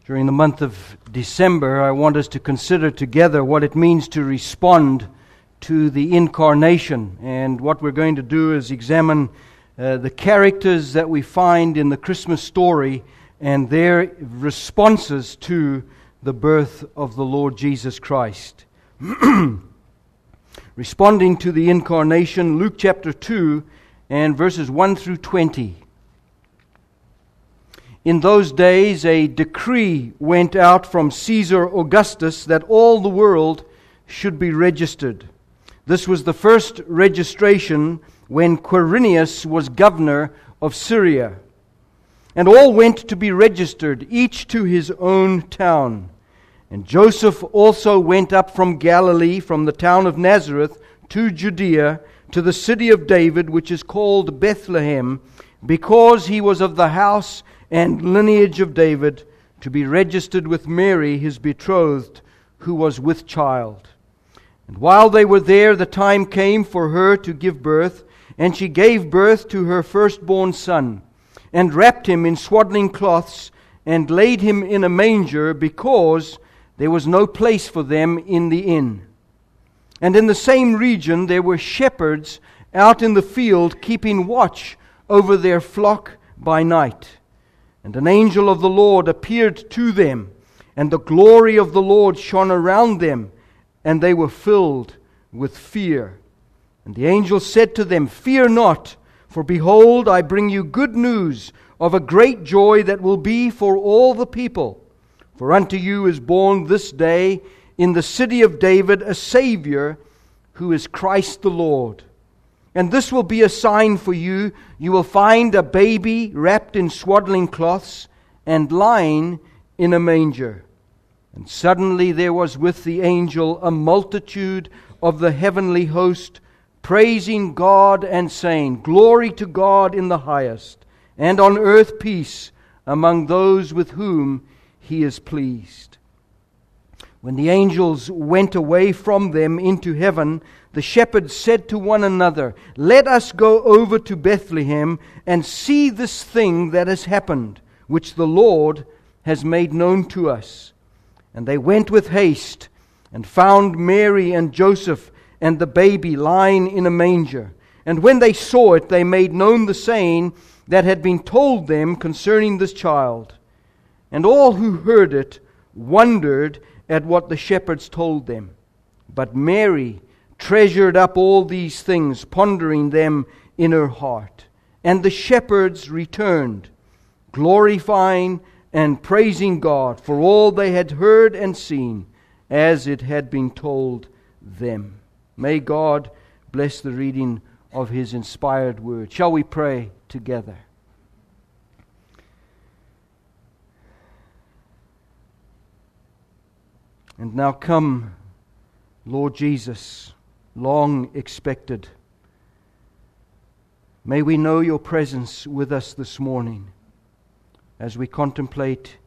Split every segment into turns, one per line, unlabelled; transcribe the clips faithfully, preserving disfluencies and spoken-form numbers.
During the month of December, I want us to consider together what it means to respond to the incarnation. And what we're going to do is examine uh, the characters that we find in the Christmas story and their responses to the birth of the Lord Jesus Christ. Responding to the incarnation, Luke chapter two and verses one through twenty. In those days, a decree went out from Caesar Augustus that all the world should be registered. This was the first registration when Quirinius was governor of Syria. And all went to be registered, each to his own town. And Joseph also went up from Galilee, from the town of Nazareth, to Judea, to the city of David, which is called Bethlehem, because he was of the house and lineage of David, to be registered with Mary, his betrothed, who was with child. And while they were there, the time came for her to give birth, and she gave birth to her firstborn son, and wrapped him in swaddling cloths, and laid him in a manger, because there was no place for them in the inn. And in the same region there were shepherds out in the field, keeping watch over their flock by night. And an angel of the Lord appeared to them, and the glory of the Lord shone around them, and they were filled with fear. And the angel said to them, "Fear not, for behold, I bring you good news of a great joy that will be for all the people. For unto you is born this day in the city of David a Savior, who is Christ the Lord. And this will be a sign for you. You will find a baby wrapped in swaddling cloths and lying in a manger." And suddenly there was with the angel a multitude of the heavenly host, praising God and saying, "Glory to God in the highest, and on earth peace among those with whom He is pleased." When the angels went away from them into heaven, the shepherds said to one another, "Let us go over to Bethlehem and see this thing that has happened, which the Lord has made known to us." And they went with haste and found Mary and Joseph and the baby lying in a manger. And when they saw it, they made known the saying that had been told them concerning this child. And all who heard it wondered at what the shepherds told them. But Mary treasured up all these things, pondering them in her heart. And the shepherds returned, glorifying and praising God for all they had heard and seen, as it had been told them. May God bless the reading of His inspired word. Shall we pray together? And now come, Lord Jesus, long expected. May we know Your presence with us this morning as we contemplate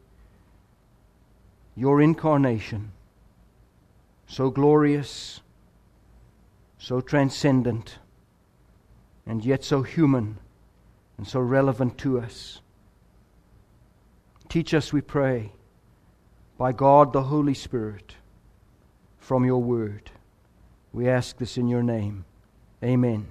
Your incarnation, so glorious, so transcendent, and yet so human and so relevant to us. Teach us, we pray, by God the Holy Spirit, from Your word. We ask this in Your name. Amen.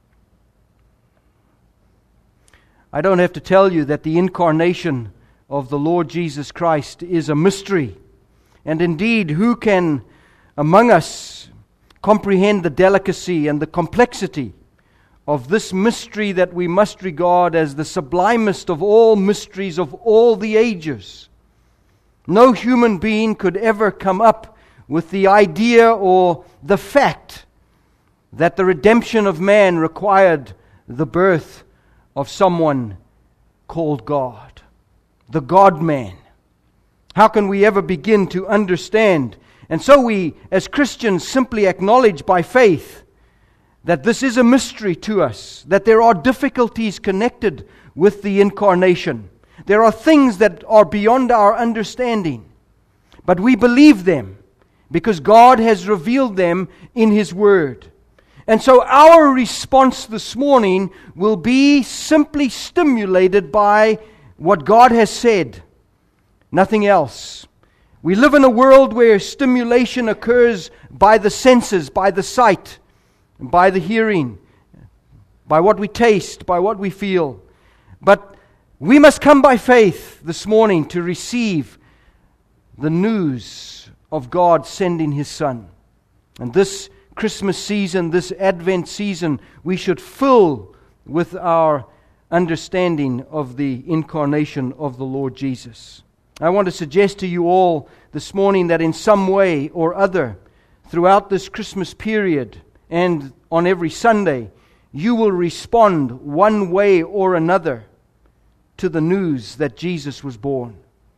I don't have to tell you that the incarnation of the Lord Jesus Christ is a mystery. And indeed, who can among us comprehend the delicacy and the complexity of this mystery that we must regard as the sublimest of all mysteries of all the ages? No human being could ever come up with the idea or the fact that the redemption of man required the birth of someone called God, the God-man. How can we ever begin to understand? And so we, as Christians, simply acknowledge by faith that this is a mystery to us, that there are difficulties connected with the incarnation. There are things that are beyond our understanding, but we believe them because God has revealed them in His Word. And so our response this morning will be simply stimulated by what God has said nothing else. We live in a world where stimulation occurs by the senses, by the sight, by the hearing, by what we taste, by what we feel. But we must come by faith this morning to receive the news of God sending His Son. And this Christmas season, this Advent season, we should fill with our understanding of the incarnation of the Lord Jesus. I want to suggest to you all this morning that in some way or other, throughout this Christmas period and on every Sunday, you will respond one way or another to the news that Jesus was born.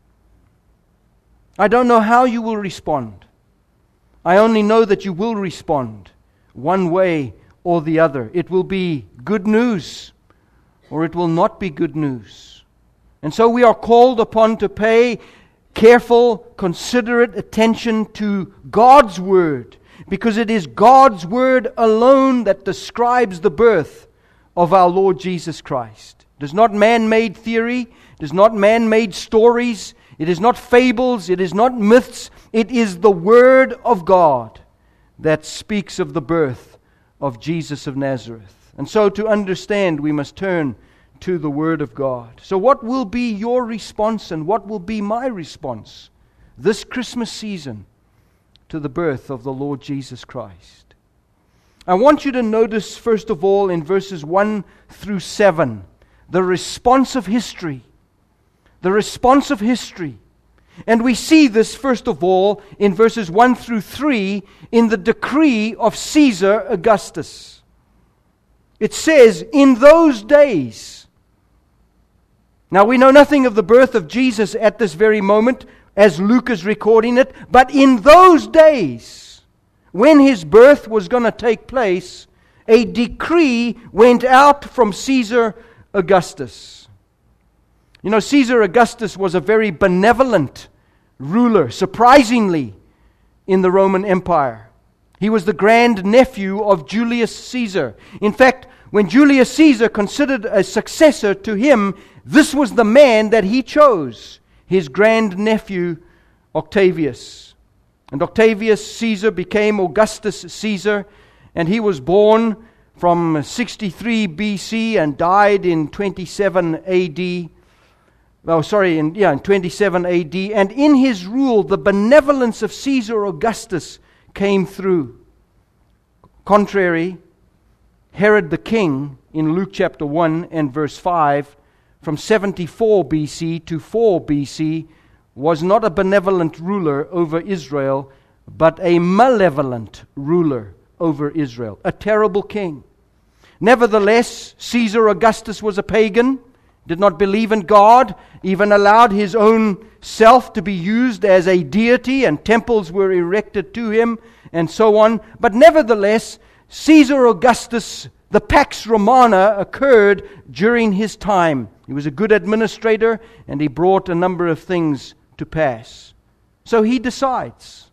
I don't know how you will respond. I only know that you will respond one way or the other. It will be good news or it will not be good news. And so we are called upon to pay careful, considerate attention to God's Word, because it is God's Word alone that describes the birth of our Lord Jesus Christ. It is not man-made theory. It is not man-made stories. It is not fables. It is not myths. It is the Word of God that speaks of the birth of Jesus of Nazareth. And so to understand, we must turn to the Word of God. So what will be your response and what will be my response this Christmas season to the birth of the Lord Jesus Christ? I want you to notice, first of all, in verses one through seven, the response of history. The response of history. And we see this, first of all, in verses one through three, in the decree of Caesar Augustus. It says, in those days. Now we know nothing of the birth of Jesus at this very moment, as Luke is recording it, but in those days, when His birth was going to take place, a decree went out from Caesar Augustus. You know, Caesar Augustus was a very benevolent ruler, surprisingly, in the Roman Empire. He was the grand nephew of Julius Caesar. In fact, when Julius Caesar considered a successor to him, this was the man that he chose, his grand nephew Octavius. And Octavius Caesar became Augustus Caesar, and he was born from sixty-three B C and died in twenty-seven A D. Oh, sorry, in, yeah, in twenty-seven A D. And in his rule, the benevolence of Caesar Augustus came through. Contrary, Herod the king, in Luke chapter one and verse five, from seventy-four B C to four B C, was not a benevolent ruler over Israel, but a malevolent ruler over Israel, a terrible king. Nevertheless, Caesar Augustus was a pagan, did not believe in God, even allowed his own self to be used as a deity, and temples were erected to him, and so on. But nevertheless, Caesar Augustus, the Pax Romana, occurred during his time. He was a good administrator, and he brought a number of things to pass. So he decides,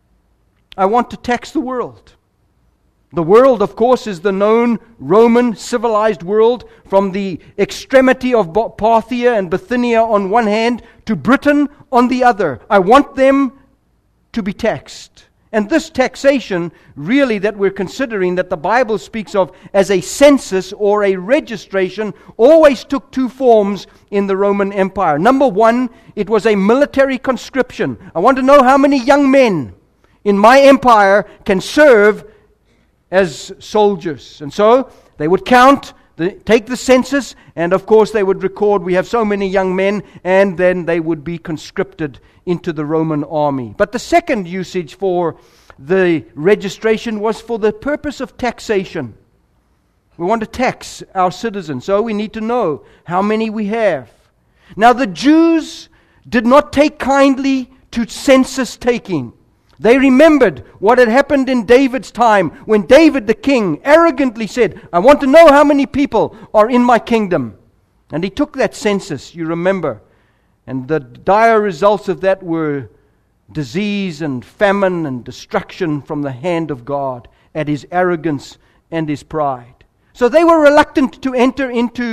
I want to tax the world. The world, of course, is the known Roman civilized world, from the extremity of Parthia and Bithynia on one hand to Britain on the other. I want them to be taxed. And this taxation, really, that we're considering, that the Bible speaks of as a census or a registration, always took two forms in the Roman Empire. Number one, it was a military conscription. I want to know how many young men in my empire can serve as soldiers. And so they would count, the, take the census, and of course they would record, we have so many young men, and then they would be conscripted into the Roman army. But the second usage for the registration was for the purpose of taxation. We want to tax our citizens, so we need to know how many we have. Now the Jews did not take kindly to census taking. They remembered what had happened in David's time, when David the king arrogantly said, I want to know how many people are in my kingdom. And he took that census, you remember. And the dire results of that were disease and famine and destruction from the hand of God at his arrogance and his pride. So they were reluctant to enter into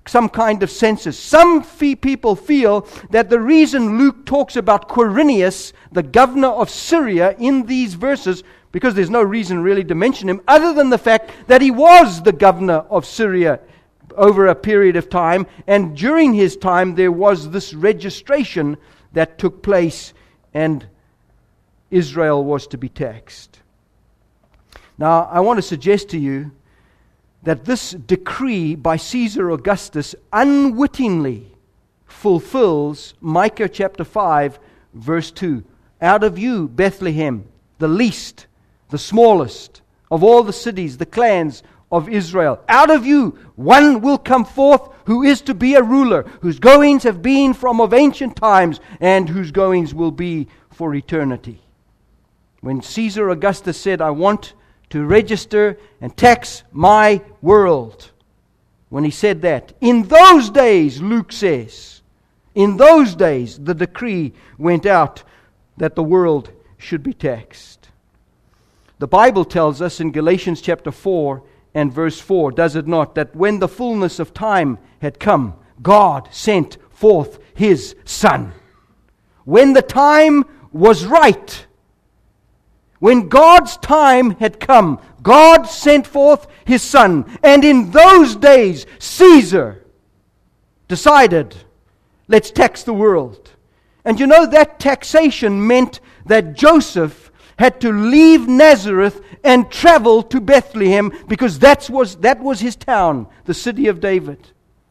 some kind of census. Some fee- people feel that the reason Luke talks about Quirinius, the governor of Syria, in these verses, because there's no reason really to mention him, other than the fact that he was the governor of Syria over a period of time, and during his time there was this registration that took place, and Israel was to be taxed. Now, I want to suggest to you that this decree by Caesar Augustus unwittingly fulfills Micah chapter five, verse two. Out of you, Bethlehem, the least, the smallest of all the cities, the clans of Israel, out of you one will come forth who is to be a ruler, whose goings have been from of ancient times, and whose goings will be for eternity. When Caesar Augustus said, I want to register and tax my world, when he said that, in those days, Luke says, in those days the decree went out that the world should be taxed. The Bible tells us in Galatians chapter four and verse four, does it not, that when the fullness of time had come, God sent forth His Son. When the time was right, when God's time had come, God sent forth His Son. And in those days, Caesar decided, let's tax the world. And you know, that taxation meant that Joseph had to leave Nazareth and travel to Bethlehem, because that was, that was his town, the city of David.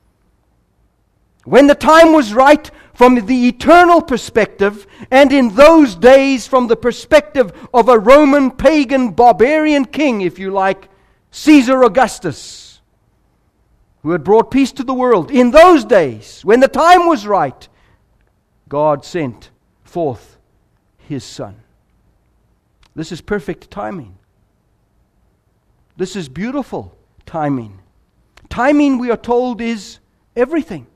When the time was right, from the eternal perspective, and in those days from the perspective of a Roman pagan barbarian king, if you like, Caesar Augustus, who had brought peace to the world, in those days, when the time was right, God sent forth His Son. This is perfect timing. This is beautiful timing. Timing, we are told, is everything.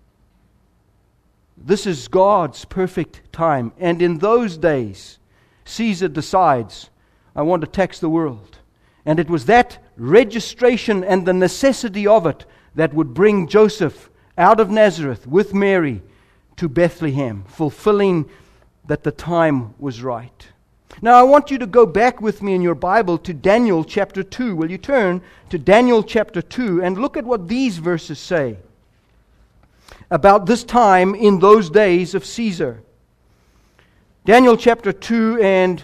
This is God's perfect time. And in those days, Caesar decides, I want to tax the world. And it was that registration and the necessity of it that would bring Joseph out of Nazareth with Mary to Bethlehem, fulfilling that the time was right. Now I want you to go back with me in your Bible to Daniel chapter two. Will you turn to Daniel chapter two and look at what these verses say about this time in those days of Caesar. Daniel chapter two, and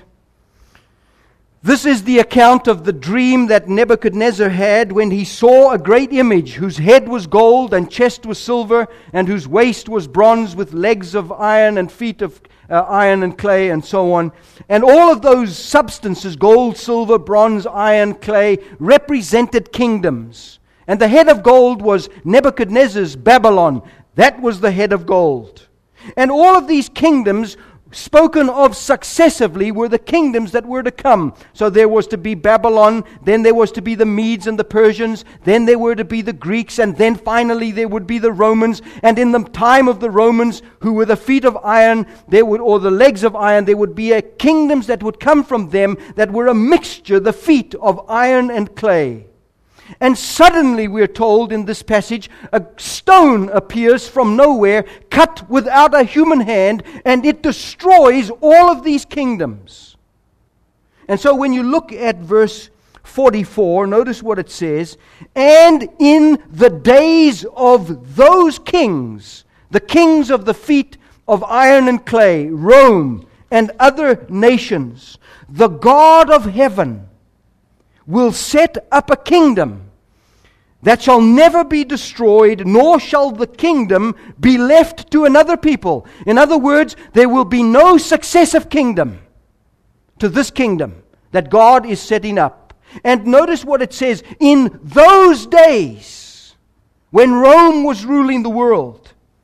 this is the account of the dream that Nebuchadnezzar had when he saw a great image whose head was gold and chest was silver and whose waist was bronze with legs of iron and feet of uh, iron and clay and so on. And all of those substances, gold, silver, bronze, iron, clay, represented kingdoms. And the head of gold was Nebuchadnezzar's Babylon. That was the head of gold. And all of these kingdoms spoken of successively were the kingdoms that were to come. So there was to be Babylon, then there was to be the Medes and the Persians, then there were to be the Greeks, and then finally there would be the Romans. And in the time of the Romans, who were the feet of iron, there would, or the legs of iron, there would be a kingdoms that would come from them that were a mixture, the feet of iron and clay. And suddenly, we're told in this passage, a stone appears from nowhere, cut without a human hand, and it destroys all of these kingdoms. And so when you look at verse forty-four, notice what it says, and in the days of those kings, the kings of the feet of iron and clay, Rome and other nations, the God of heaven will set up a kingdom that shall never be destroyed, nor shall the kingdom be left to another people. In other words, there will be no successive kingdom to this kingdom that God is setting up. And notice what it says, in those days, when Rome was ruling the world,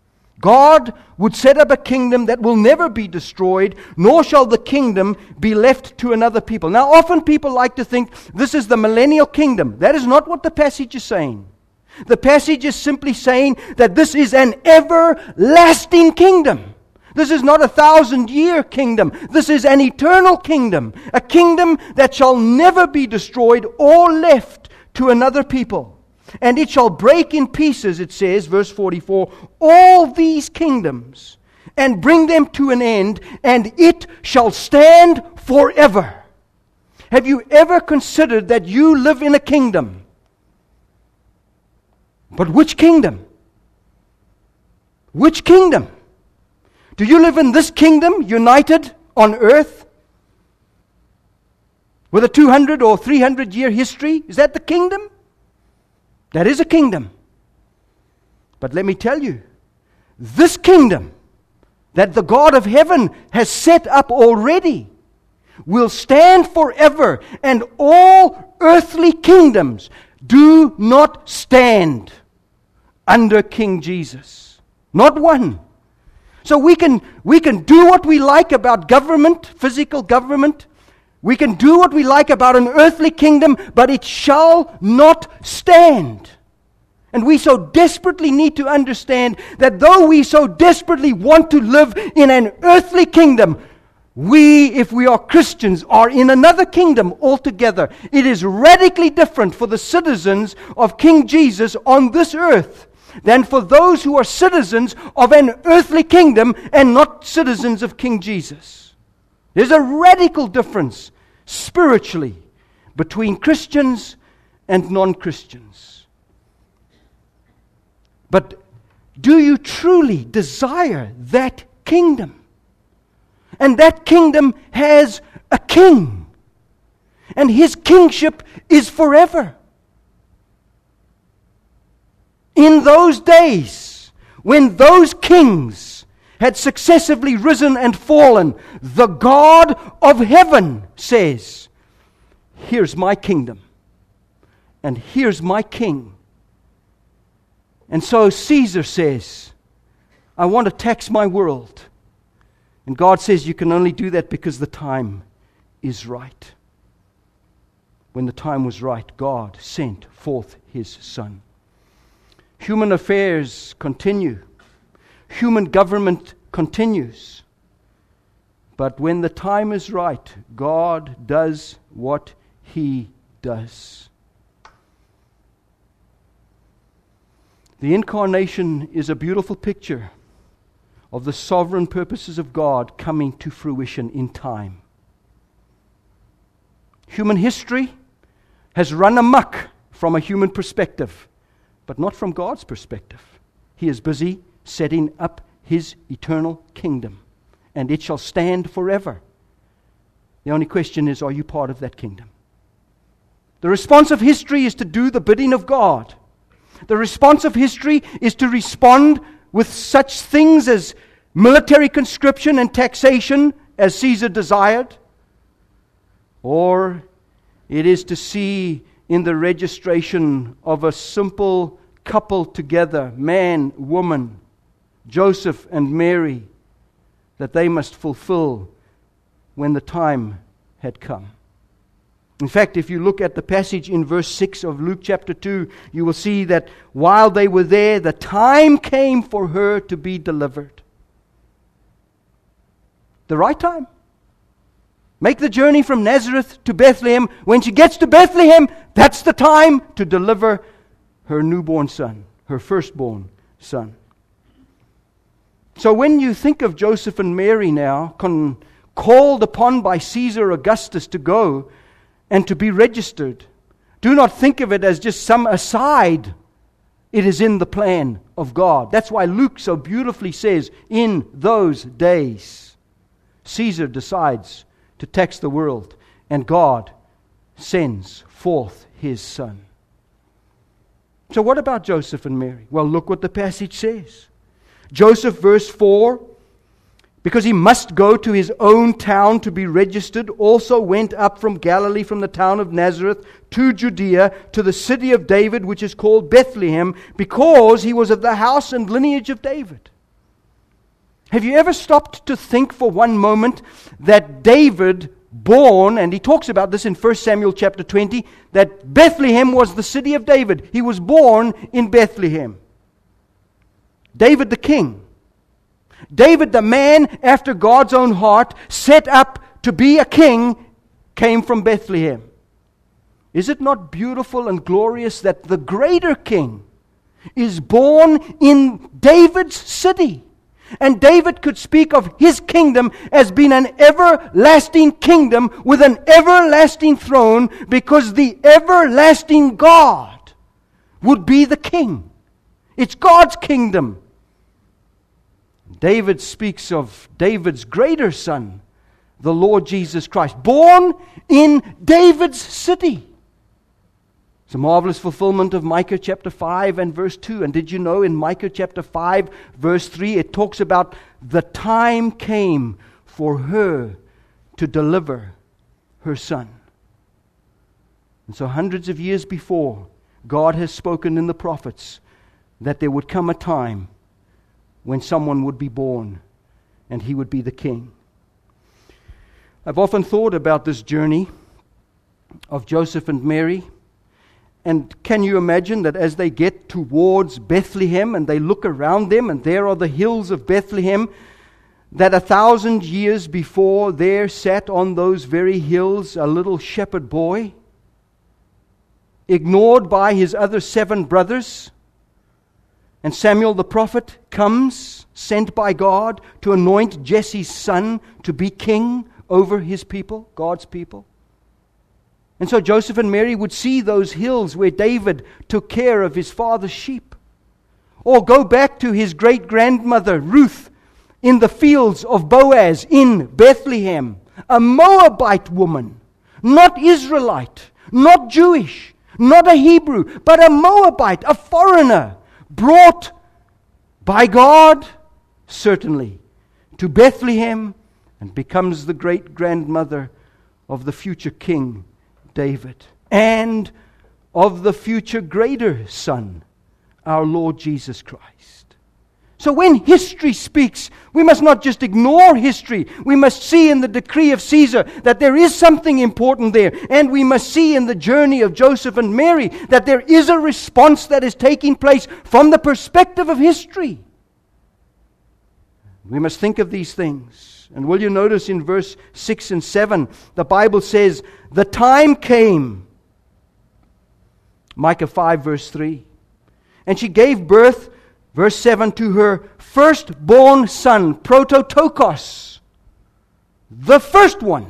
God would set up a kingdom that will never be destroyed, nor shall the kingdom be left to another people. Now, often people like to think this is the millennial kingdom. That is not what the passage is saying. The passage is simply saying that this is an everlasting kingdom. This is not a thousand-year kingdom. This is an eternal kingdom. A kingdom that shall never be destroyed or left to another people. And it shall break in pieces, it says, verse forty-four, all these kingdoms, and bring them to an end, and it shall stand forever. Have you ever considered that you live in a kingdom? But which kingdom? Which kingdom? Do you live in this kingdom, united on earth, with a two hundred or three hundred year history? Is that the kingdom? That is a kingdom. But let me tell you, this kingdom that the God of heaven has set up already will stand forever, and all earthly kingdoms do not stand under King Jesus. Not one. So we can we can do what we like about government, physical government. We can do what we like about an earthly kingdom, but it shall not stand. And we so desperately need to understand that though we so desperately want to live in an earthly kingdom, we, if we are Christians, are in another kingdom altogether. It is radically different for the citizens of King Jesus on this earth than for those who are citizens of an earthly kingdom and not citizens of King Jesus. There's a radical difference spiritually between Christians and non-Christians. But do you truly desire that kingdom? And that kingdom has a king, and his kingship is forever. In those days, when those kings had successively risen and fallen, the God of heaven says, here's my kingdom, and here's my king. And so Caesar says, I want to tax my world. And God says you can only do that because the time is right. When the time was right, God sent forth His Son. Human affairs continue. Human government continues. But when the time is right, God does what He does. The incarnation is a beautiful picture of the sovereign purposes of God coming to fruition in time. Human history has run amok from a human perspective, but not from God's perspective. He is busy setting up His eternal kingdom, and it shall stand forever. The only question is, are you part of that kingdom? The response of history is to do the bidding of God. The response of history is to respond with such things as military conscription and taxation as Caesar desired, or it is to see in the registration of a simple couple together, man, woman, Joseph and Mary, that they must fulfill when the time had come. In fact, if you look at the passage in verse six of Luke chapter two, you will see that while they were there, the time came for her to be delivered. The right time. Make the journey from Nazareth to Bethlehem. When she gets to Bethlehem, that's the time to deliver her newborn son, her firstborn son. So when you think of Joseph and Mary now, con- called upon by Caesar Augustus to go and to be registered, do not think of it as just some aside. It is in the plan of God. That's why Luke so beautifully says, in those days, Caesar decides to tax the world, and God sends forth His Son. So what about Joseph and Mary? Well, look what the passage says. Joseph, verse four, because he must go to his own town to be registered, also went up from Galilee, from the town of Nazareth, to Judea, to the city of David, which is called Bethlehem, because he was of the house and lineage of David. Have you ever stopped to think for one moment that David, born, and he talks about this in First Samuel chapter twenty, that Bethlehem was the city of David. He was born in Bethlehem. David the king. David, the man after God's own heart, set up to be a king, came from Bethlehem. Is it not beautiful and glorious that the greater king is born in David's city? And David could speak of his kingdom as being an everlasting kingdom with an everlasting throne, because the everlasting God would be the king. It's God's kingdom. David speaks of David's greater son, the Lord Jesus Christ, born in David's city. It's a marvelous fulfillment of Micah chapter five and verse two. And did you know in Micah chapter five verse three, it talks about the time came for her to deliver her son. And so hundreds of years before, God has spoken in the prophets that there would come a time when someone would be born and he would be the king. I've often thought about this journey of Joseph and Mary. And can you imagine that as they get towards Bethlehem and they look around them and there are the hills of Bethlehem, that a thousand years before there sat on those very hills a little shepherd boy, ignored by his other seven brothers. And Samuel the prophet comes, sent by God to anoint Jesse's son to be king over his people, God's people. And so Joseph and Mary would see those hills where David took care of his father's sheep. Or go back to his great-grandmother Ruth in the fields of Boaz in Bethlehem, a Moabite woman, not Israelite, not Jewish, not a Hebrew, but a Moabite, a foreigner, brought by God, certainly, to Bethlehem, and becomes the great-grandmother of the future king David, and of the future greater son, our Lord Jesus Christ. So when history speaks, we must not just ignore history. We must see in the decree of Caesar that there is something important there. And we must see in the journey of Joseph and Mary that there is a response that is taking place from the perspective of history. We must think of these things. And will you notice in verse six and seven, the Bible says, the time came, Micah five verse three, and she gave birth, verse seven, to her firstborn son, Prototokos, the first one.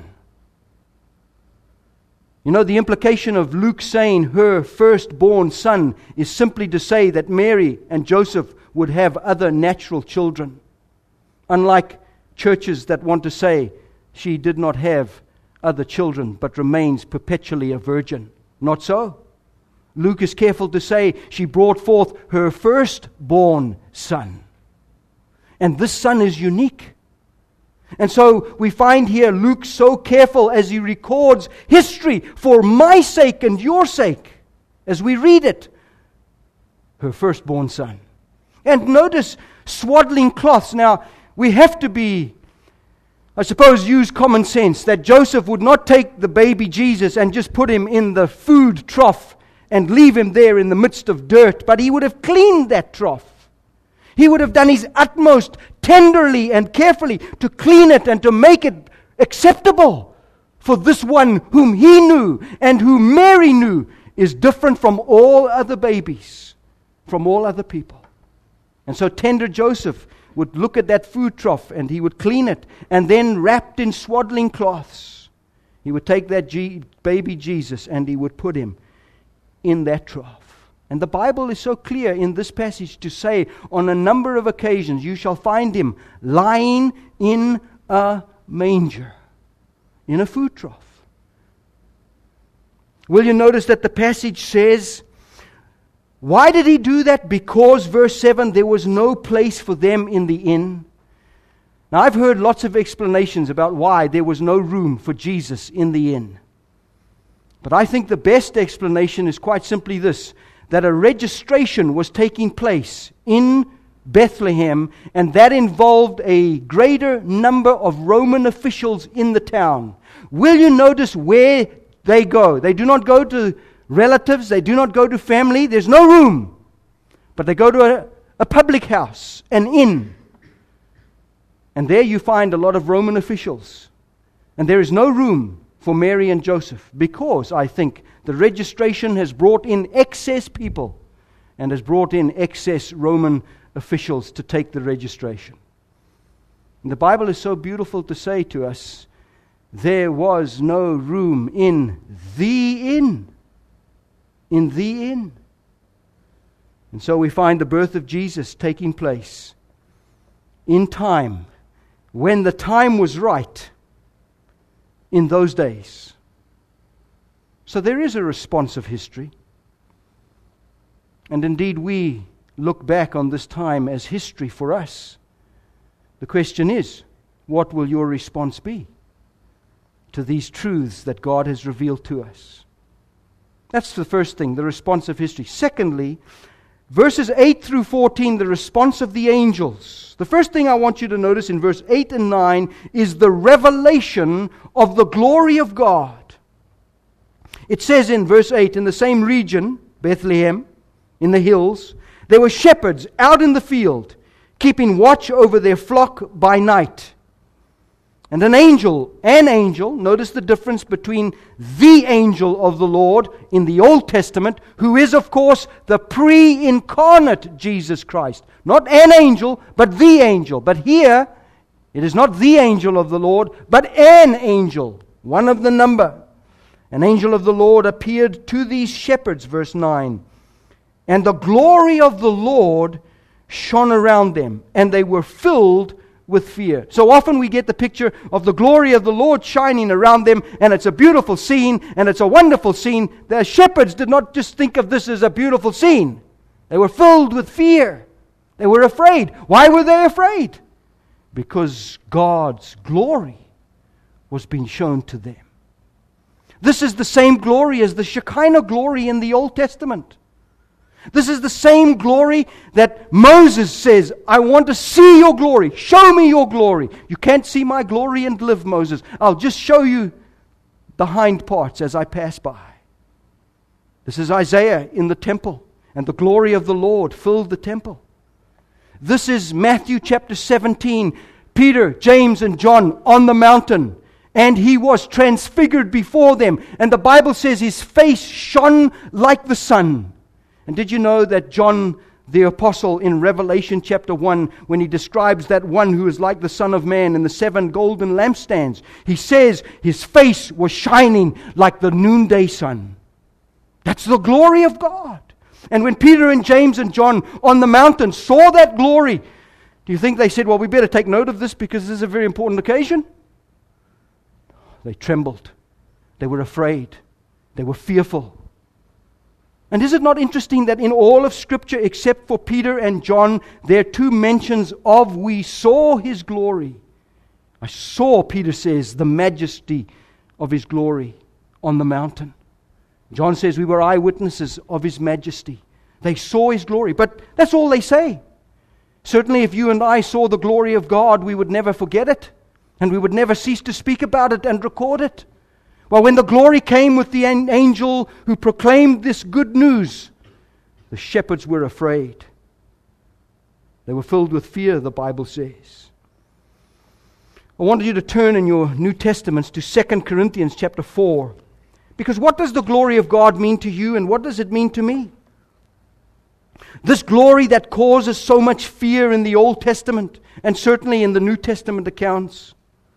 You know, the implication of Luke saying her firstborn son is simply to say that Mary and Joseph would have other natural children. Unlike churches that want to say she did not have other children but remains perpetually a virgin. Not so. Luke is careful to say she brought forth her firstborn son. And this son is unique. And so we find here Luke so careful as he records history for my sake and your sake as we read it. Her firstborn son. And notice swaddling cloths. Now, we have to be, I suppose, use common sense that Joseph would not take the baby Jesus and just put him in the food trough and leave him there in the midst of dirt, but he would have cleaned that trough. He would have done his utmost tenderly and carefully to clean it and to make it acceptable for this one whom he knew and whom Mary knew is different from all other babies, from all other people. And so tender Joseph would look at that food trough and he would clean it, and then wrapped in swaddling cloths, he would take that G- baby Jesus and he would put him in that trough. And the Bible is so clear in this passage to say on a number of occasions, you shall find him lying in a manger, in a food trough. Will you notice that the passage says, why did he do that? Because, verse seven, there was no place for them in the inn. Now, I've heard lots of explanations about why there was no room for Jesus in the inn. But I think the best explanation is quite simply this, that a registration was taking place in Bethlehem, and that involved a greater number of Roman officials in the town. Will you notice where they go? They do not go to relatives, they do not go to family, there's no room. But they go to a, a public house, an inn. And there you find a lot of Roman officials. And there is no room for Mary and Joseph, because I think the registration has brought in excess people and has brought in excess Roman officials to take the registration. And the Bible is so beautiful to say to us, there was no room in the inn. In the inn. And so we find the birth of Jesus taking place in time, when the time was right, in those days. So there is a response of history. And indeed we look back on this time as history for us. The question is, what will your response be to these truths that God has revealed to us? That's the first thing, the response of history. Secondly, verses eight through fourteen, the response of the angels. The first thing I want you to notice in verse eight and nine is the revelation of the glory of God. It says in verse eight, in the same region, Bethlehem, in the hills, there were shepherds out in the field, keeping watch over their flock by night. And an angel, an angel, notice the difference between the angel of the Lord in the Old Testament, who is, of course, the pre-incarnate Jesus Christ. Not an angel, but the angel. But here, it is not the angel of the Lord, but an angel, one of the number. An angel of the Lord appeared to these shepherds, verse nine. And the glory of the Lord shone around them, and they were filled with fear. So often we get the picture of the glory of the Lord shining around them, and it's a beautiful scene, and it's a wonderful scene. The shepherds did not just think of this as a beautiful scene. They were filled with fear. They were afraid. Why were they afraid? Because God's glory was being shown to them. This is the same glory as the Shekinah glory in the Old Testament. This is the same glory that Moses says, I want to see your glory. Show me your glory. You can't see my glory and live, Moses. I'll just show you the hind parts as I pass by. This is Isaiah in the temple, and the glory of the Lord filled the temple. This is Matthew chapter seventeen. Peter, James, and John on the mountain, and he was transfigured before them. And the Bible says his face shone like the sun. And did you know that John the Apostle in Revelation chapter one, when he describes that one who is like the Son of Man in the seven golden lampstands, he says his face was shining like the noonday sun. That's the glory of God. And when Peter and James and John on the mountain saw that glory, do you think they said, well, we better take note of this because this is a very important occasion? They trembled. They were afraid. They were fearful. And is it not interesting that in all of Scripture, except for Peter and John, there are two mentions of we saw His glory. I saw, Peter says, the majesty of His glory on the mountain. John says we were eyewitnesses of His majesty. They saw His glory, but that's all they say. Certainly if you and I saw the glory of God, we would never forget it, and we would never cease to speak about it and record it. Well, when the glory came with the angel who proclaimed this good news, the shepherds were afraid. They were filled with fear, the Bible says. I want you to turn in your New Testaments to Second Corinthians chapter four. Because what does the glory of God mean to you, and what does it mean to me? This glory that causes so much fear in the Old Testament, and certainly in the New Testament accounts.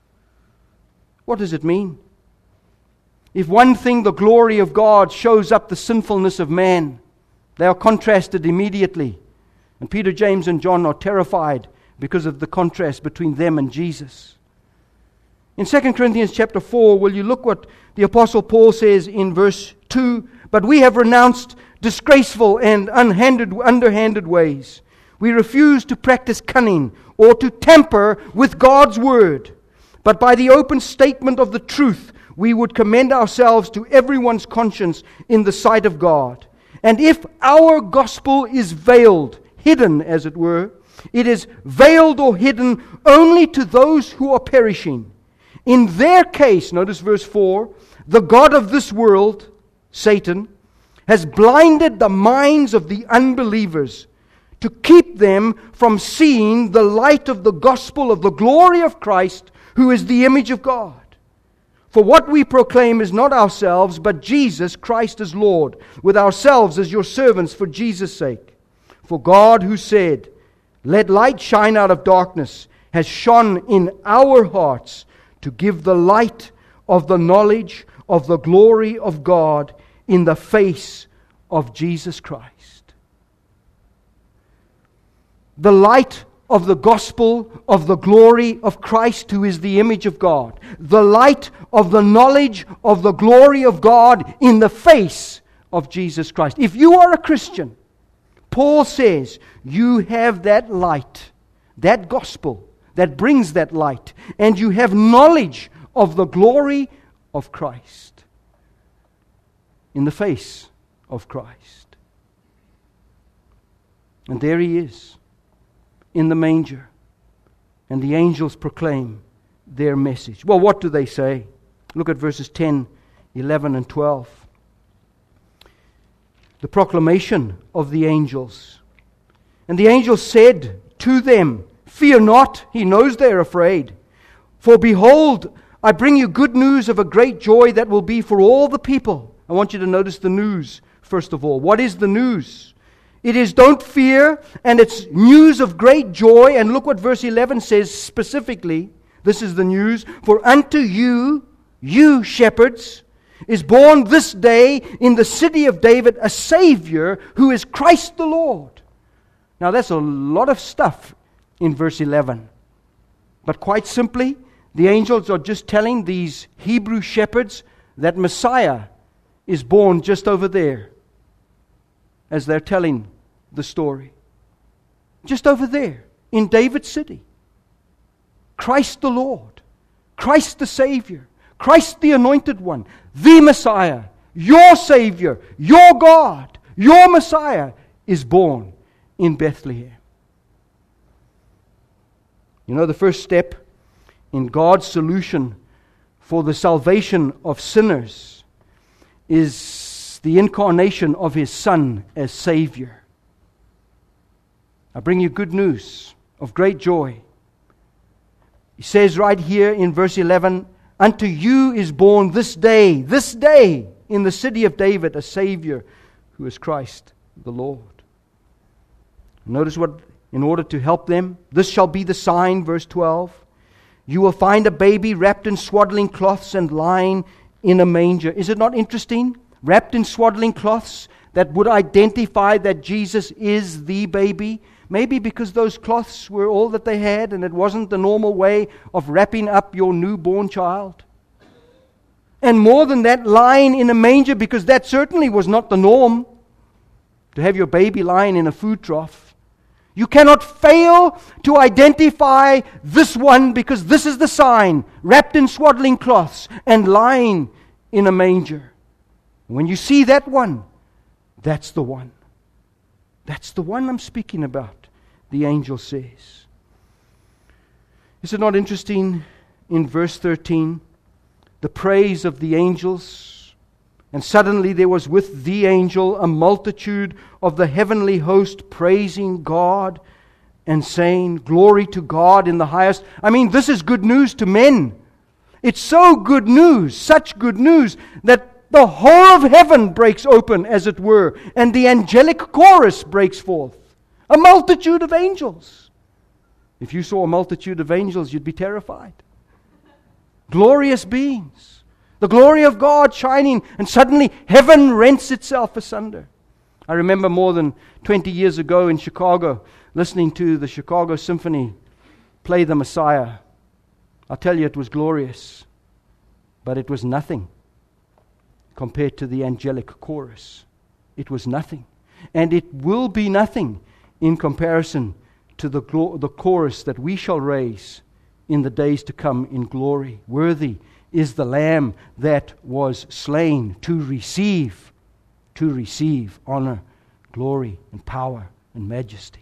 What does it mean? If one thing, the glory of God, shows up the sinfulness of man, they are contrasted immediately. And Peter, James, and John are terrified because of the contrast between them and Jesus. In Second Corinthians chapter four, will you look what the Apostle Paul says in verse two? But we have renounced disgraceful and unhanded, underhanded ways. We refuse to practice cunning or to tamper with God's word. But by the open statement of the truth, we would commend ourselves to everyone's conscience in the sight of God. And if our gospel is veiled, hidden as it were, it is veiled or hidden only to those who are perishing. In their case, notice verse four, the God of this world, Satan, has blinded the minds of the unbelievers to keep them from seeing the light of the gospel of the glory of Christ, who is the image of God. For what we proclaim is not ourselves, but Jesus Christ as Lord, with ourselves as your servants for Jesus' sake. For God, who said, 'Let light shine out of darkness,' has shone in our hearts to give the light of the knowledge of the glory of God in the face of Jesus Christ." The light of the gospel of the glory of Christ, who is the image of God. The light of the knowledge of the glory of God in the face of Jesus Christ. If you are a Christian, Paul says, you have that light, that gospel that brings that light, and you have knowledge of the glory of Christ in the face of Christ. And there he is, in the manger, and the angels proclaim their message. Well, what do they say? Look at verses ten, eleven, and twelve. The proclamation of the angels. "And the angels said to them, 'Fear not.'" He knows they're afraid. "For behold, I bring you good news of a great joy that will be for all the people." I want you to notice the news, first of all. What is the news? It is don't fear, and it's news of great joy. And look what verse eleven says specifically. This is the news. "For unto you, you shepherds, is born this day in the city of David a Savior, who is Christ the Lord." Now that's a lot of stuff in verse eleven. But quite simply, the angels are just telling these Hebrew shepherds that Messiah is born just over there, as they're telling the story. Just over there, in David's city. Christ the Lord, Christ the Savior, Christ the Anointed One, the Messiah, your Savior, your God, your Messiah is born in Bethlehem. You know, the first step in God's solution for the salvation of sinners is the incarnation of His Son as Savior. I bring you good news of great joy. He says right here in verse eleven, "Unto you is born this day, this day, in the city of David, a Savior, who is Christ the Lord." Notice what, in order to help them, "This shall be the sign," verse twelve. "You will find a baby wrapped in swaddling cloths and lying in a manger." Is it not interesting? Wrapped in swaddling cloths that would identify that Jesus is the baby. Maybe because those cloths were all that they had and it wasn't the normal way of wrapping up your newborn child. And more than that, lying in a manger, because that certainly was not the norm, to have your baby lying in a food trough. You cannot fail to identify this one, because this is the sign, wrapped in swaddling cloths and lying in a manger. When you see that one, that's the one. That's the one I'm speaking about, the angel says. Is it not interesting in verse thirteen, the praise of the angels? "And suddenly there was with the angel a multitude of the heavenly host praising God and saying, 'Glory to God in the highest.'" I mean, this is good news to men. It's so good news, such good news, that the whole of heaven breaks open, as it were, and the angelic chorus breaks forth. A multitude of angels. If you saw a multitude of angels, you'd be terrified. Glorious beings. The glory of God shining, and suddenly heaven rents itself asunder. I remember more than twenty years ago in Chicago, listening to the Chicago Symphony play the Messiah. I'll tell you, it was glorious, but it was nothing compared to the angelic chorus. It was nothing. And it will be nothing in comparison to the, glo- the chorus that we shall raise in the days to come in glory. Worthy is the Lamb that was slain to receive, to receive honor, glory, and power, and majesty.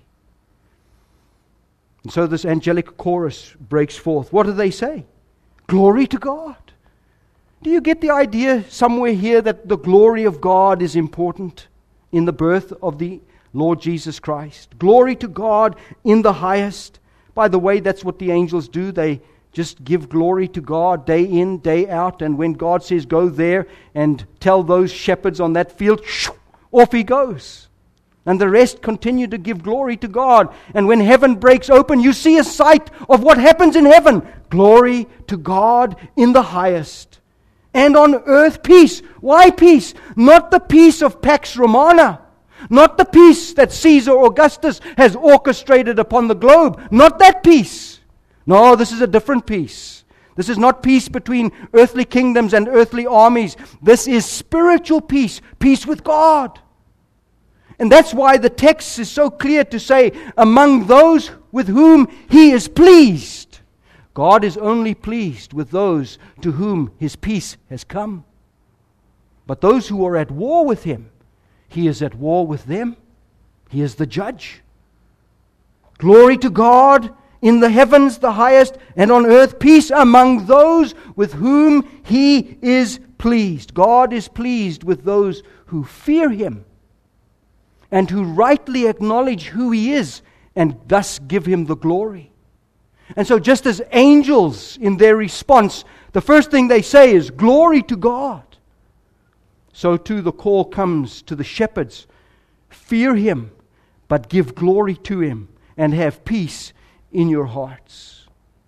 And so this angelic chorus breaks forth. What do they say? Glory to God. Do you get the idea somewhere here that the glory of God is important in the birth of the Lord Jesus Christ? Glory to God in the highest. By the way, that's what the angels do. They just give glory to God day in, day out. And when God says, go there and tell those shepherds on that field, shoo, off he goes. And the rest continue to give glory to God. And when heaven breaks open, you see a sight of what happens in heaven. Glory to God in the highest. And on earth, peace. Why peace? Not the peace of Pax Romana. Not the peace that Caesar Augustus has orchestrated upon the globe. Not that peace. No, this is a different peace. This is not peace between earthly kingdoms and earthly armies. This is spiritual peace. Peace with God. And that's why the text is so clear to say, among those with whom He is pleased. God is only pleased with those to whom His peace has come. But those who are at war with Him, He is at war with them. He is the judge. Glory to God in the heavens, the highest, and on earth peace among those with whom He is pleased. God is pleased with those who fear Him and who rightly acknowledge who He is and thus give Him the glory. And so just as angels in their response, the first thing they say is, glory to God. So too the call comes to the shepherds. Fear Him, but give glory to Him and have peace in your hearts.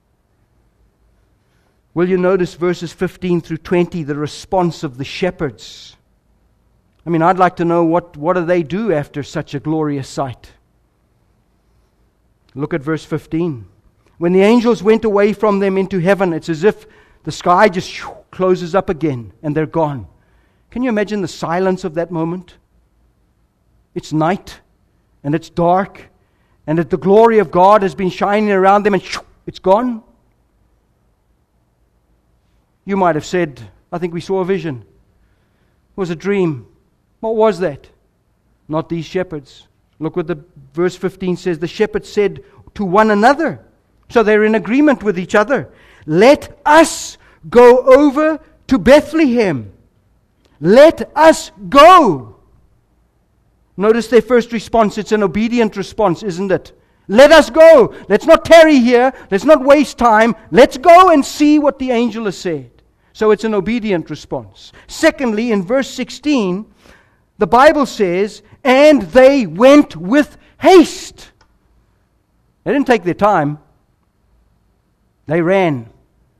Will you notice verses fifteen through twenty, the response of the shepherds? I mean, I'd like to know what, what do they do after such a glorious sight. Look at verse fifteen. When the angels went away from them into heaven, it's as if the sky just shoo, closes up again and they're gone. Can you imagine the silence of that moment? It's night, and it's dark, and that the glory of God has been shining around them, and shoo, it's gone. You might have said, I think we saw a vision. It was a dream. What was that? Not these shepherds. Look what the verse fifteen says. The shepherds said to one another, so they're in agreement with each other, let us go over to Bethlehem. Let us go. Notice their first response. It's an obedient response, isn't it? Let us go. Let's not tarry here. Let's not waste time. Let's go and see what the angel has said. So it's an obedient response. Secondly, in verse sixteen, the Bible says, and they went with haste. They didn't take their time. They ran.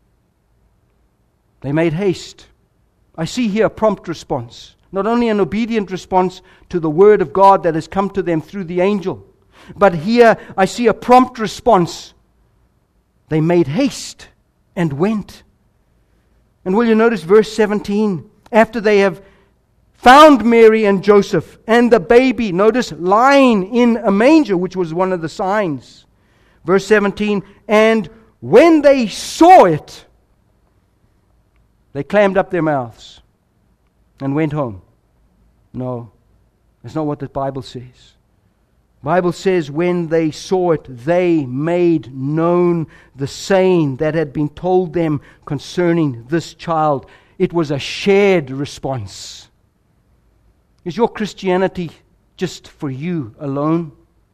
They made haste. I see here a prompt response. Not only an obedient response to the word of God that has come to them through the angel, but here I see a prompt response. They made haste and went. And will you notice verse seventeen? After they have found Mary and Joseph and the baby, notice, lying in a manger, which was one of the signs. Verse seventeen, and when they saw it, they clammed up their mouths and went home. No, that's not what the Bible says. The Bible says when they saw it, they made known the saying that had been told them concerning this child. It was a shared response. Is your Christianity just for you alone?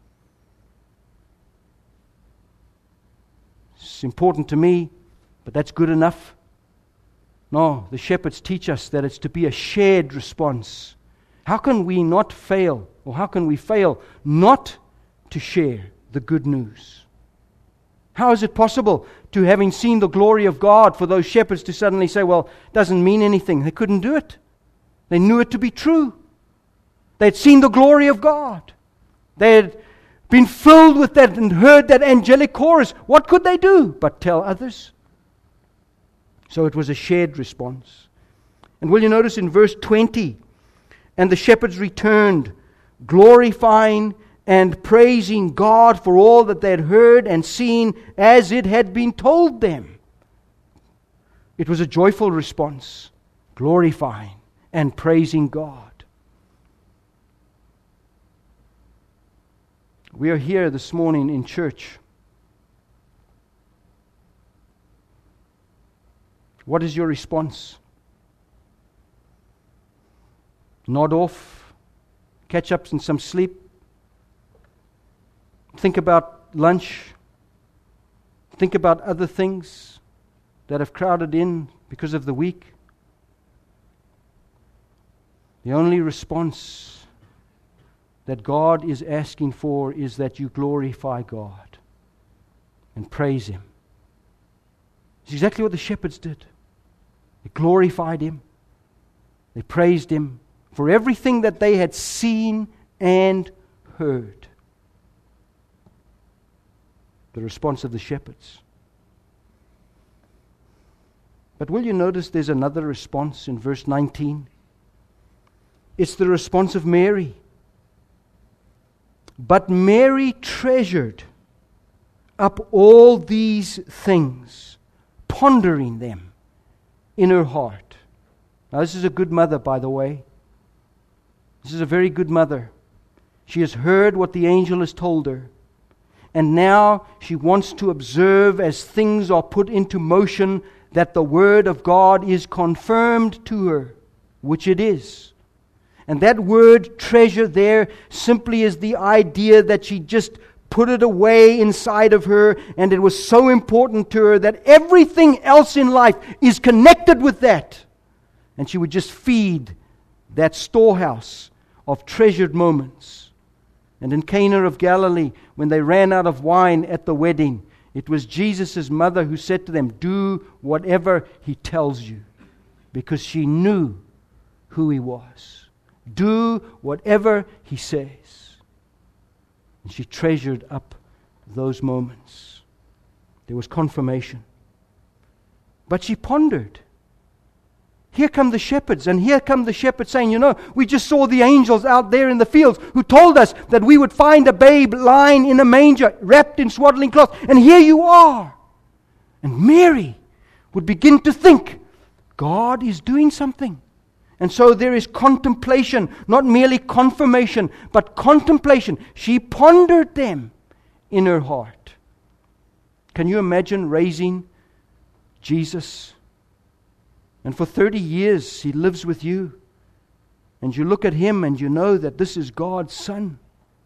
It's important to me, but that's good enough. No, the shepherds teach us that it's to be a shared response. How can we not fail, or how can we fail not to share the good news? How is it possible to, having seen the glory of God, for those shepherds to suddenly say, well, it doesn't mean anything? They couldn't do it. They knew it to be true. They had seen the glory of God. They had been filled with that and heard that angelic chorus. What could they do but tell others? So it was a shared response. And will you notice in verse twenty, and the shepherds returned, glorifying and praising God for all that they had heard and seen as it had been told them. It was a joyful response, glorifying and praising God. We are here this morning in church. What is your response? Nod off, catch up in some sleep, think about lunch, think about other things, that have crowded in because of the week. The only response that God is asking for is that you glorify God and praise Him. It's exactly what the shepherds did. They glorified Him. They praised Him for everything that they had seen and heard. The response of the shepherds. But will you notice there's another response in verse nineteen? It's the response of Mary. But Mary treasured up all these things, pondering them in her heart. Now, this is a good mother, by the way. This is a very good mother. She has heard what the angel has told her. And now she wants to observe as things are put into motion that the Word of God is confirmed to her, which it is. And that word treasure there simply is the idea that she just put it away inside of her, and it was so important to her that everything else in life is connected with that. And she would just feed that storehouse of treasured moments. And in Cana of Galilee, when they ran out of wine at the wedding, it was Jesus' mother who said to them, "Do whatever He tells you," because she knew who He was. Do whatever He says. And she treasured up those moments. There was confirmation. But she pondered. Here come the shepherds, and here come the shepherds saying, you know, we just saw the angels out there in the fields who told us that we would find a babe lying in a manger, wrapped in swaddling cloth, and here you are. And Mary would begin to think, God is doing something. And so there is contemplation, not merely confirmation, but contemplation. She pondered them in her heart. Can you imagine raising Jesus? And for thirty years He lives with you. And you look at Him and you know that this is God's Son.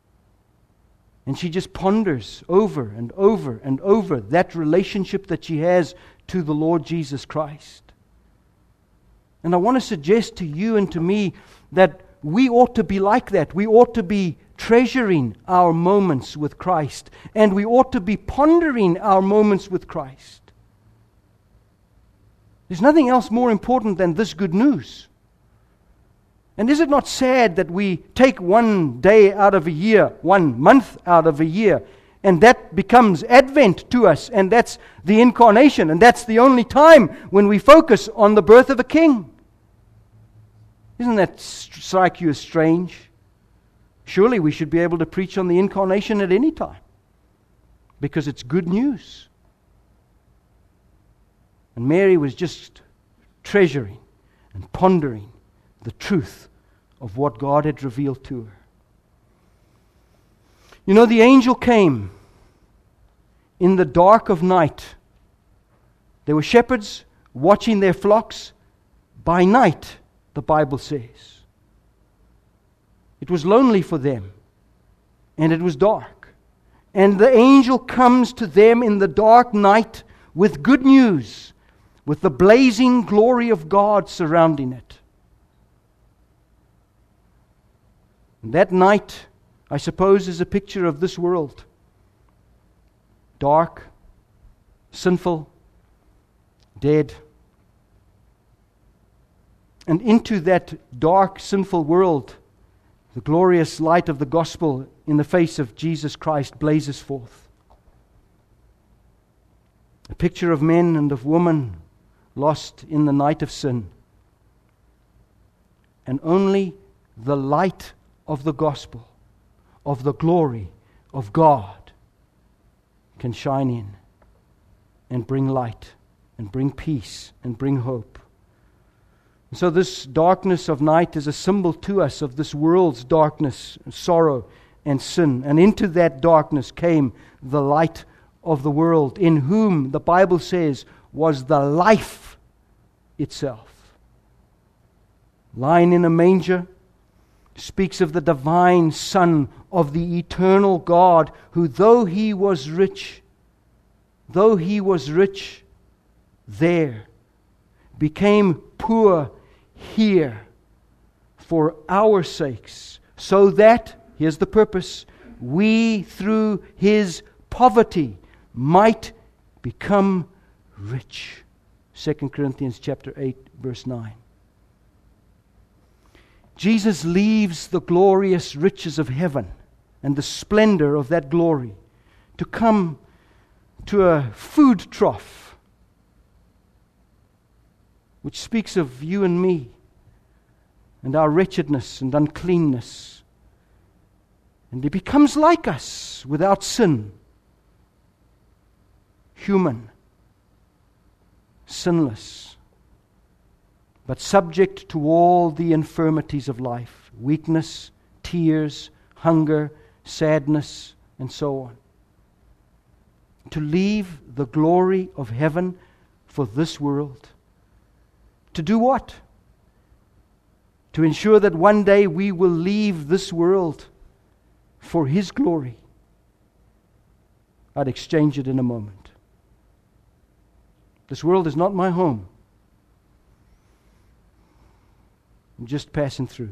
And she just ponders over and over and over that relationship that she has to the Lord Jesus Christ. And I want to suggest to you and to me that we ought to be like that. We ought to be treasuring our moments with Christ. And we ought to be pondering our moments with Christ. There's nothing else more important than this good news. And is it not sad that we take one day out of a year, one month out of a year, and that becomes Advent to us, and that's the incarnation, and that's the only time when we focus on the birth of a king? Isn't that strike you as strange? Surely we should be able to preach on the incarnation at any time, because it's good news. And Mary was just treasuring and pondering the truth of what God had revealed to her. You know, the angel came in the dark of night. There were shepherds watching their flocks by night, the Bible says. It was lonely for them, and it was dark. And the angel comes to them in the dark night with good news, with the blazing glory of God surrounding it. And that night, I suppose, is a picture of this world. Dark, sinful, dead. And into that dark, sinful world, the glorious light of the gospel in the face of Jesus Christ blazes forth. A picture of men and of women lost in the night of sin. And only the light of the gospel, of the glory of God, can shine in and bring light and bring peace and bring hope. And so this darkness of night is a symbol to us of this world's darkness, sorrow, and sin. And into that darkness came the light of the world, in whom the Bible says was the life itself. Lying in a manger speaks of the divine Son of the eternal God, who though He was rich, though He was rich, there, became poor here for our sakes, so that, here's the purpose, we through His poverty might become rich. Second Corinthians chapter eight, verse nine. Jesus leaves the glorious riches of heaven and the splendor of that glory to come to a food trough, which speaks of you and me and our wretchedness and uncleanness. And He becomes like us, without sin, human, sinless, but subject to all the infirmities of life, weakness, tears, hunger, sadness, and so on. To leave the glory of heaven for this world. To do what? To ensure that one day we will leave this world for His glory. I'd exchange it in a moment. This world is not my home. I'm just passing through.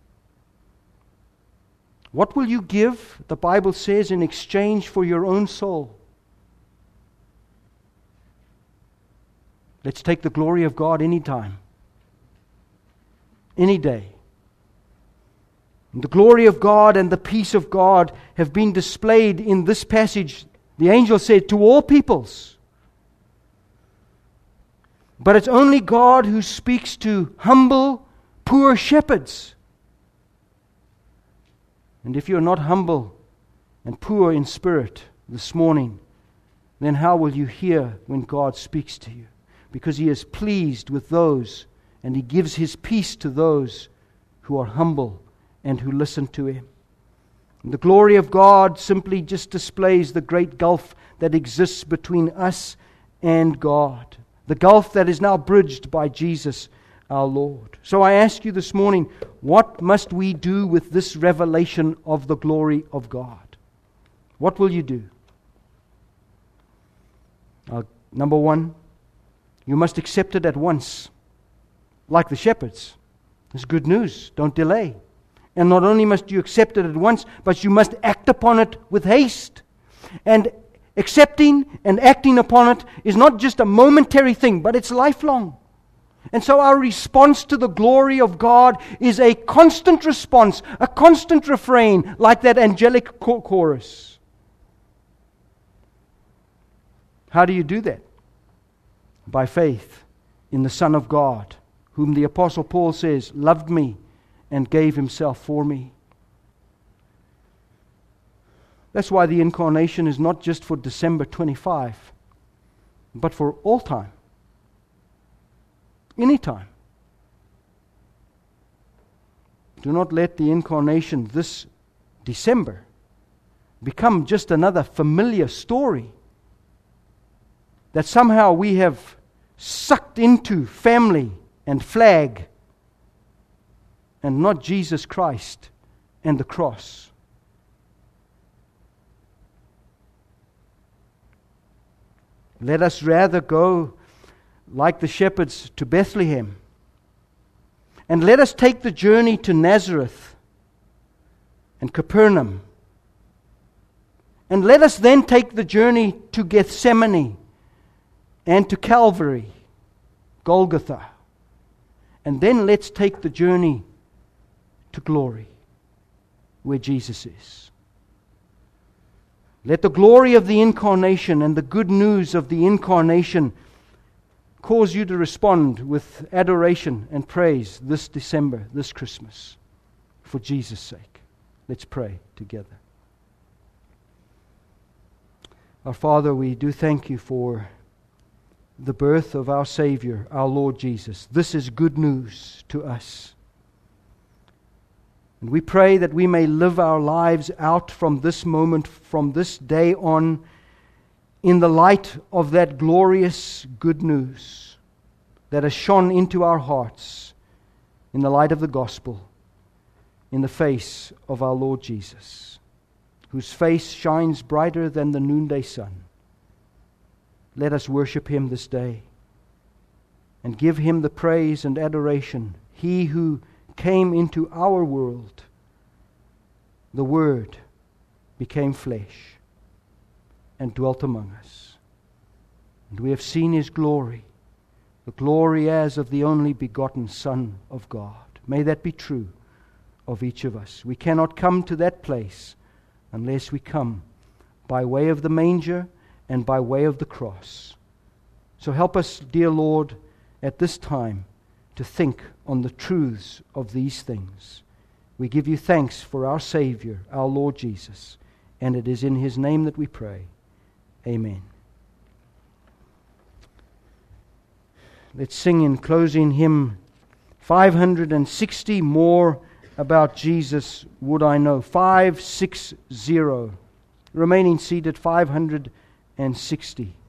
What will you give, the Bible says, in exchange for your own soul? Let's take the glory of God any time, any day. And the glory of God and the peace of God have been displayed in this passage. The angel said, to all peoples. But it's only God who speaks to humble, poor shepherds. And if you're not humble and poor in spirit this morning, then how will you hear when God speaks to you? Because He is pleased with those, and He gives His peace to those who are humble and who listen to Him. And the glory of God simply just displays the great gulf that exists between us and God. The gulf that is now bridged by Jesus our Lord. So I ask you this morning, what must we do with this revelation of the glory of God? What will you do? Uh, number one, you must accept it at once. Like the shepherds. It's good news. Don't delay. And not only must you accept it at once, but you must act upon it with haste. And accepting and acting upon it is not just a momentary thing, but it's lifelong. And so our response to the glory of God is a constant response, a constant refrain, like that angelic chorus. How do you do that? By faith in the Son of God, whom the Apostle Paul says loved me and gave Himself for me. That's why the incarnation is not just for December twenty-fifth, but for all time. Any time. Do not let the incarnation this December become just another familiar story that somehow we have sucked into family and flag and not Jesus Christ and the cross. Let us rather go like the shepherds to Bethlehem, and let us take the journey to Nazareth and Capernaum, and let us then take the journey to Gethsemane and to Calvary, Golgotha, and then let's take the journey to glory, where Jesus is. Let the glory of the incarnation and the good news of the incarnation cause you to respond with adoration and praise this December, this Christmas, for Jesus' sake. Let's pray together. Our Father, we do thank You for the birth of our Savior, our Lord Jesus. This is good news to us. And we pray that we may live our lives out from this moment, from this day on, in the light of that glorious good news that has shone into our hearts in the light of the gospel, in the face of our Lord Jesus, whose face shines brighter than the noonday sun. Let us worship Him this day and give Him the praise and adoration. He who came into our world, the Word, became flesh and dwelt among us. And we have seen His glory, the glory as of the only begotten Son of God. May that be true of each of us. We cannot come to that place unless we come by way of the manger and by way of the cross. So help us, dear Lord, at this time to think on the truths of these things. We give You thanks for our Savior, our Lord Jesus, and it is in His name that we pray. Amen. Let's sing in closing hymn five hundred sixty, More About Jesus Would I Know. five sixty. Remaining seated, five hundred sixty.